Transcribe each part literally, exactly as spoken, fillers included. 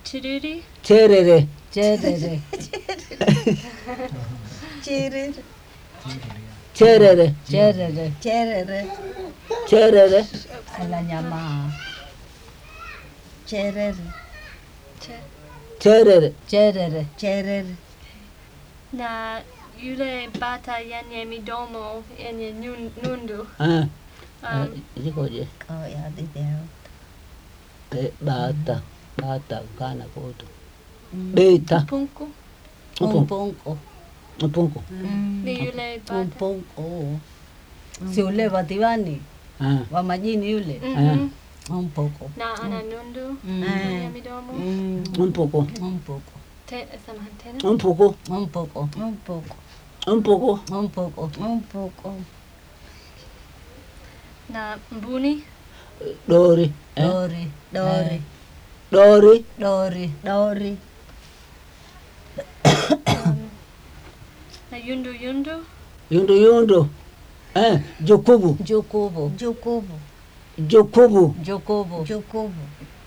Chiriri. Cherere. Cherere. Cherere. Cherere. Cherere. Cherere. Cherere. Ala nyama. Cherere. Cherere. Cherere. Cherere. Na yule bata yenye midomo yenye nun- nundu. Ah. Um, Jikoje? Oh ya video. Eh, Bata. Bata kana koto. Beta. punku. Umpunko. Upunku. Ni yule bata. Umpunko. Si ule wativani Ah. wa majini yule. Mhm. Umpunko. Na ana nundu Mm. yenye midomo. Mm. Umpuku. Umpunko. Te, samahani tena. Umpuku. Umpunko. Un poco. Umpuku. Umpunko. Un poco. Na mbuni. Dori. Eh? Dori. Dori. Dori. Dori. Dori. Um, na yundu yundu. Yundu yundu. Eh, Jukubu. Jukubu. Jukubu. Jukubu. Jukubu. Jukubu.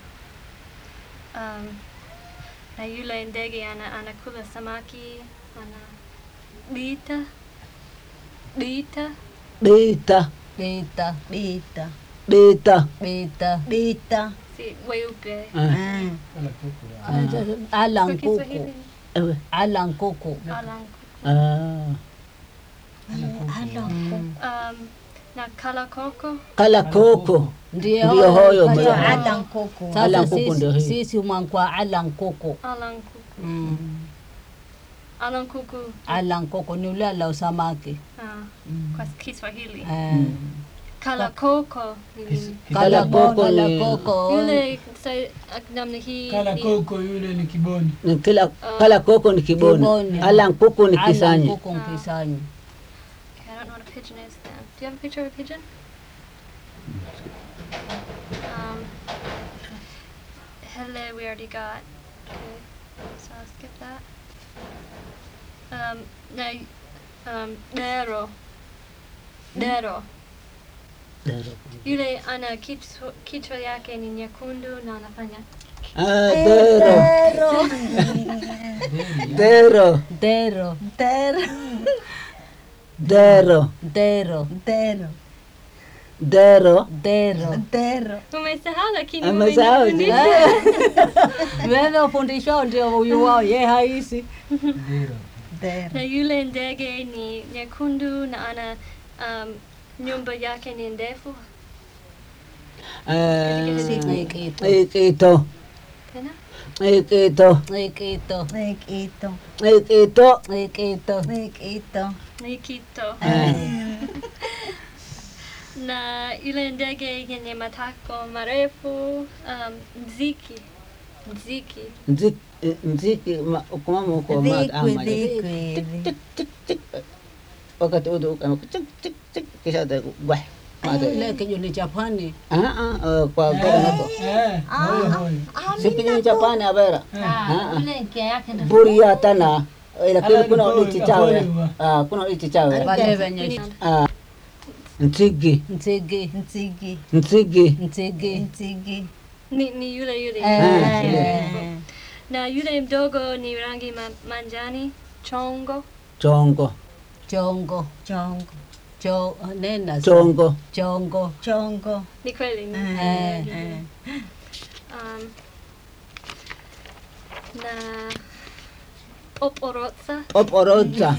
Um, na yule ndege ana anakula samaki. Ana dita. Dita. Dita. Dita. Bita. Dita. Dita. Bita. Si weupe. Ah. Ah. Alang Kwa kuku. Kiswahili. Ewe. Alang kuku. Alanku. Ah. Alanku. Um, na kalakoko. Kala koko. Ndio. Ndio hoyo Kaja mwenye. Alang. Kuku. Sasa Alang kuku ndio sisi, hii. sisi umangwa alang kuku. Alanku. Mm. Alankuku. Alang kuku ni ule ala usamaki. Ah, kwa Kiswahili. Eh. Kalakoko. ni nini? Kala koko Kala ni koko. Yule sa namna hii. Kala ni- koko yule ni kiboni. ni kila kala koko ni kiboni. Kiboni. Alang kuku ni Alang kisanyi. kuku ni kisanyi. Okay, I don't know what a pigeon is then. Do you have a picture of a pigeon? Um, hele we already got. Okay, so I'll skip that. Um, na, um, dero. Dero. Yule ana kichwa, kichwa yake ni nyekundu na anafanya. Ah, dero. Dero. Dero. Dero. Dero. Dero. Dero. Dero. Dero. Dero. Dero. Umesahau lakini Amesahau, umenifundisha. Wewe ufundisho ndio huyu wao ye haisi. Ndio. Dero. Na yule ndege ni nyekundu na ana um, nyumba yake ni ndefu. Ah, Ikito. Ikito. Tena? Ikito. Ikito. Nikito. Ikito. Ikito. Nikito. Nikito. Ah. Na yule ndege yenye matako marefu um, nziki. Nziki. Nziki, nziki, ma- kumama uko ma- ama- Dhikwi, dhikwi. wakati ule uka- tik, tik, tik, kisha ata- wah, mata- Ile kijuni Japani. Ah, ah, ah, kwa gari nako. Eh, hoyo hoyo. Si kijuni Japani abera. Ah, ah. Ile kia yake ndio. Buria tana. Eh, lakini Ala, kuna ni ulichi boy, chawe. boy, Ah, kuna ulichi chawe. Wale wenye Ah, nzigi, nzigi. Nzigi. nzigi. Nzigi. Nzigi. Ni, ni yule yule. Ah, Eh. Na yule mdogo ni rangi ma manjani. Chongo. Chongo, Chongo. Chongo. Cho nena. chongo. Chongo. Chongo. Ni kweli. ni- Eh. Eh. Um, na Oporoza. Oporoza,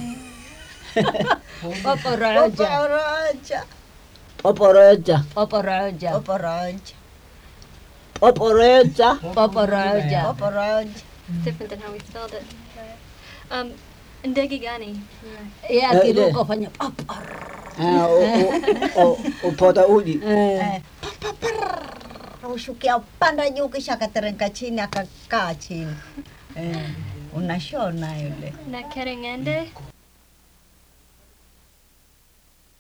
Oporoja. Oporoja. oporoza, Oporoja. Oporoja. oporoza. Oporoja. Oporoja. Different than how we spelled it. Um, ndege gani? Yeye akiruka fanya pop. Ah, o- o- o- upota uji. Eh. Eh. Ushukia panda juu kisha akateremka chini akakaa chini. Eh. Unashona yule. Na kerengende.